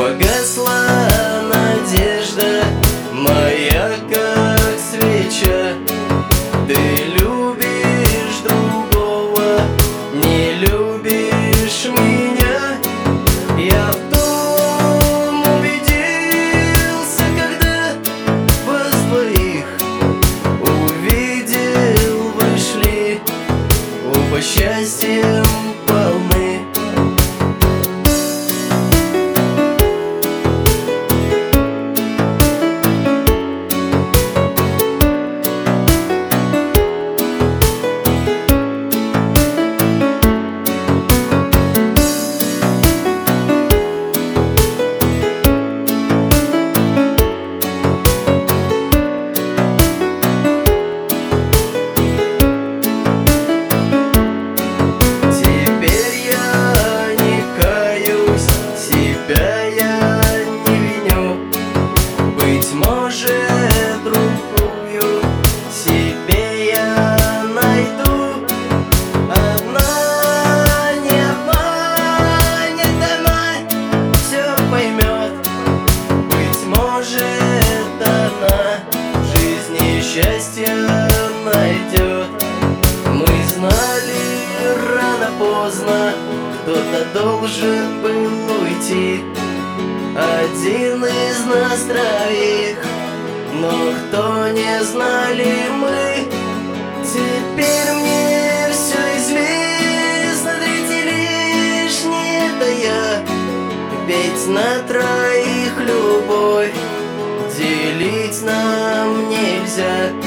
Погасла надежда моя, как свеча. Ты любишь другого, не любишь меня. Я в том убедился, когда вас двоих увидел, вышли оба счастьем полны. Счастье найдет. Мы знали рано поздно, кто-то должен был уйти, один из нас троих. Но кто не знали мы, теперь мне все известно. Третий лишний — это я, ведь на троих любовь делить нам нельзя.